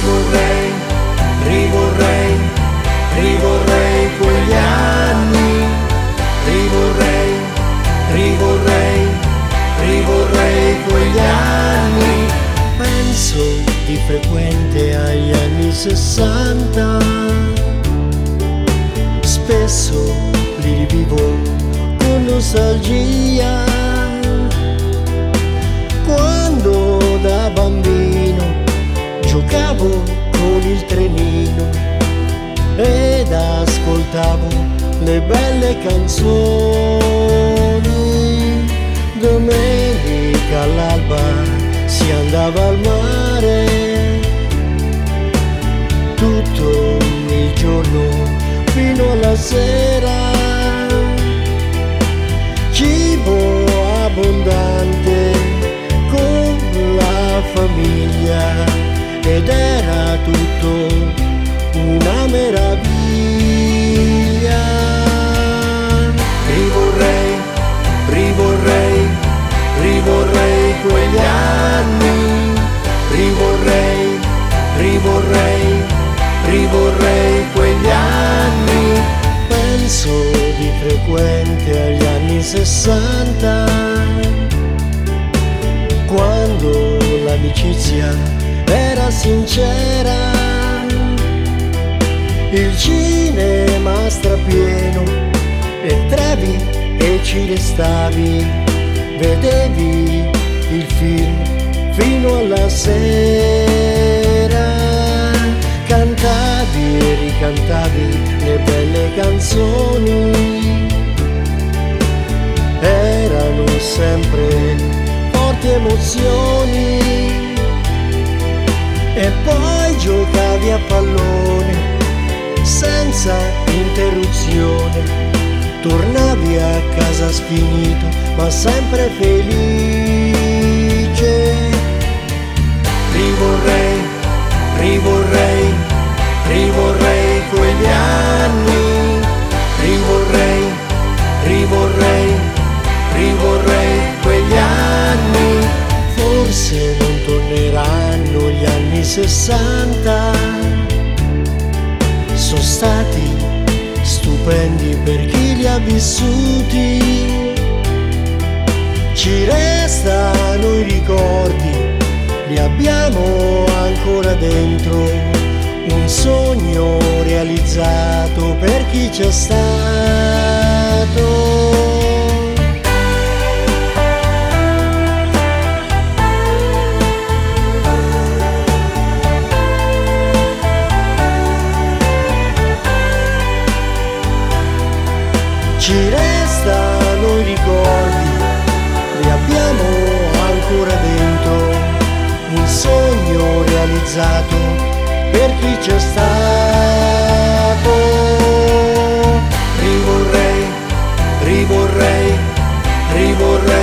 Rivorrei, rivorrei, rivorrei quegli anni. Rivorrei, rivorrei, rivorrei quegli anni. Penso di frequente agli anni 60, spesso li rivivo con nostalgia. Quando da bambino giocavo con il trenino ed ascoltavo le belle canzoni. Domenica all'alba si andava al mare, tutto il giorno fino alla sera. Cibo abbondante con la famiglia ed era tutto una meraviglia. Rivorrei, rivorrei, rivorrei quegli anni. Rivorrei, rivorrei, rivorrei quegli anni. Penso di frequente agli anni 60, quando l'amicizia era sincera, il cinema strapieno, entravi e ci restavi, vedevi il film fino alla sera, cantavi e ricantavi le belle canzoni, erano sempre forti emozioni. E poi giocavi a pallone senza interruzione, tornavi a casa sfinito ma sempre felice. Rivorrei, rivorrei, rivorrei quegli anni. Rivorrei, rivorrei, rivorrei quegli anni. Forse non torneranno gli anni 60, sono stati stupendi per chi li ha vissuti. Ci restano i ricordi, li abbiamo ancora dentro, un sogno realizzato per chi c'è stato. Ci restano i ricordi, li abbiamo ancora dentro, un sogno realizzato per chi c'è stato. Rivorrei, rivorrei, rivorrei